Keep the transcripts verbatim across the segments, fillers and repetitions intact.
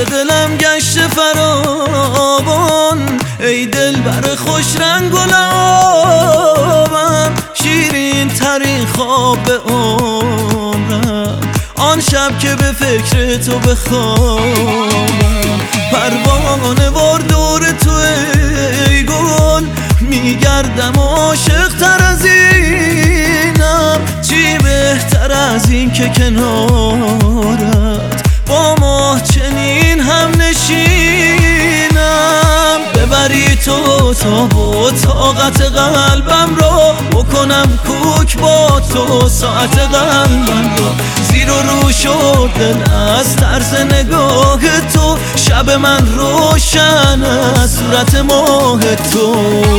دلم گشت فراوان، ای دل بر خوش رنگ و لابم، شیرین ترین خواب به عمرم آن شب که به فکر تو بخوابم. پروانه وار دور تو ای گل، میگردم عاشق تر از اینم، چی بهتر از این که کنارت با ما چنین هم نشینم. ببری تو تا با طاقت قلبم رو بکنم کوک با تو ساعت قلبم رو، زیر و رو شد دل از طرز نگاه تو، شب من روشن از صورت ماه تو.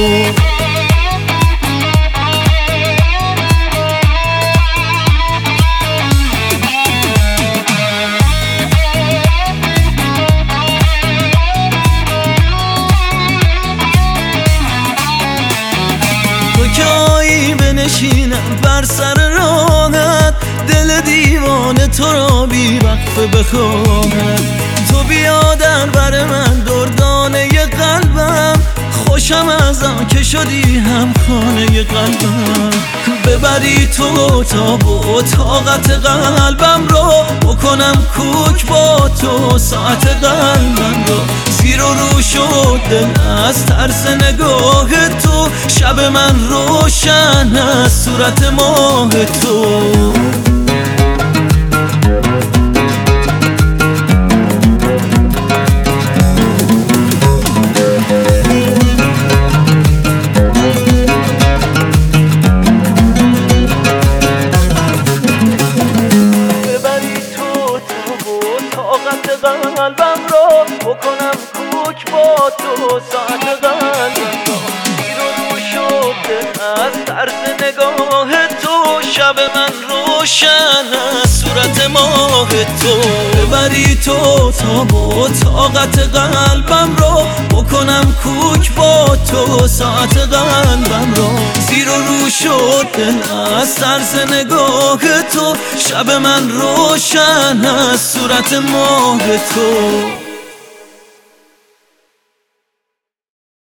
که آیی بنشینم بر سر راهت، دل دیوانه تو را بی وقفه بخواهد. تو بیا در بر من دردانه قلبم، خوشم از آن که شدی هم خانه قلبم. ببری تو تا با طاقت قلبم رو بکنم کوک با تو ساعت قلبم رو، زیر و رو شد دل از ترس نگاه تو، شب من روشن از صورت ماه تو. قلبم رو بکنم کوک با تو ساعت قلبم رو، زیر و رو شد از طرز نگاه تو، شب من روشن از صورت ماه تو. ببری تو تا با طاقت قلبم رو بکنم کوک با تو ساعت قلبم رو، زیر و رو شد دل از طرز نگاه تو، شب من روشن از صورت ماه تو.